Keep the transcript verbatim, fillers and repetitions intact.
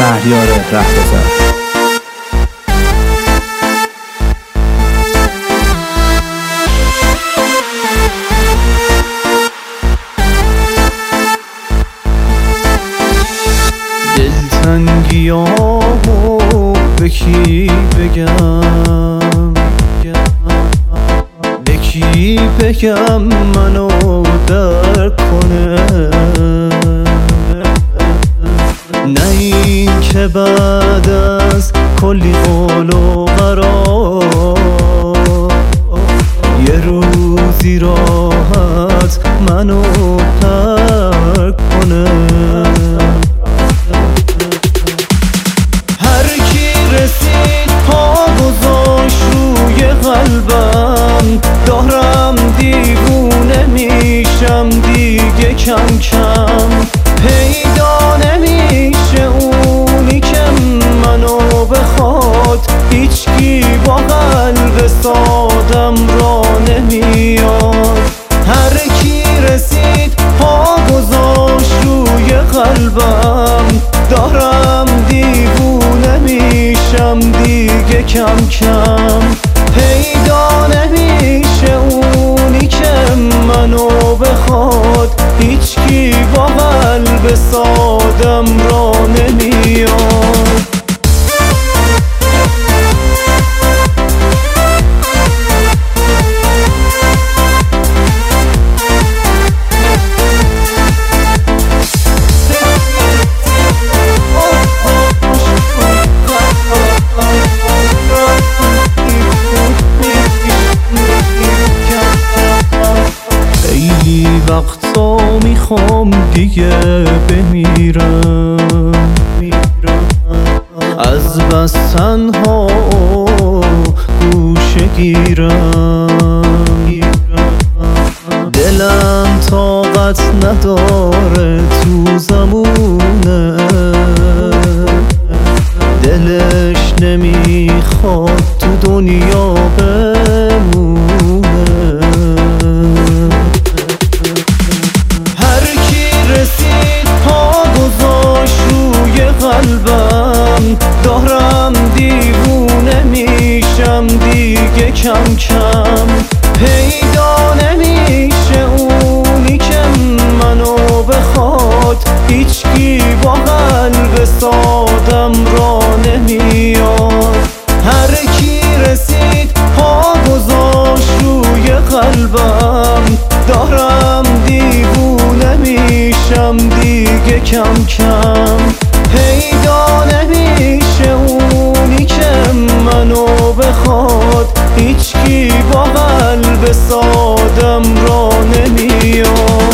شهریار رهگذر. دلتنگیامو به کی بگم، به کی بگم منو درک کنه؟ نه این که بعد از کلی قول و قرار یه روزی راحت منو ترک کنه. هر کی رسید پا گذاشت روی قلبم، دارم دیوونه میشم دیگه کم کم. پیدا نمیشه اونی که منو بخواد، هیچکی با قلب سادم را نمیاد. هر کی رسید پا گذاشت روی قلبم، دارم دیوونه میشم دیگه کم کم. پیدا نمیشه اونی که منو بخواد، هیچکی با قلب سادم را نمیاد. وقتا میخوام دیگه بمیرم، از بس تنها گوشه گیرم. دلم طاقت نداره تو زمونه، دلش نمیخواد تو دنیا بمونه. قلبم دارم دیوونه میشم دیگه کم کم. پیدا نمیشه اونی که منو بخواد، هیچکی با قلب سادم را نمیاد. هر کی رسید پا گذاشت روی قلبم، دارم دیوونه میشم دیگه کم کم. پیدا نمیشه اونی که منو بخواد، هیچکی با قلب سادم را نمیاد.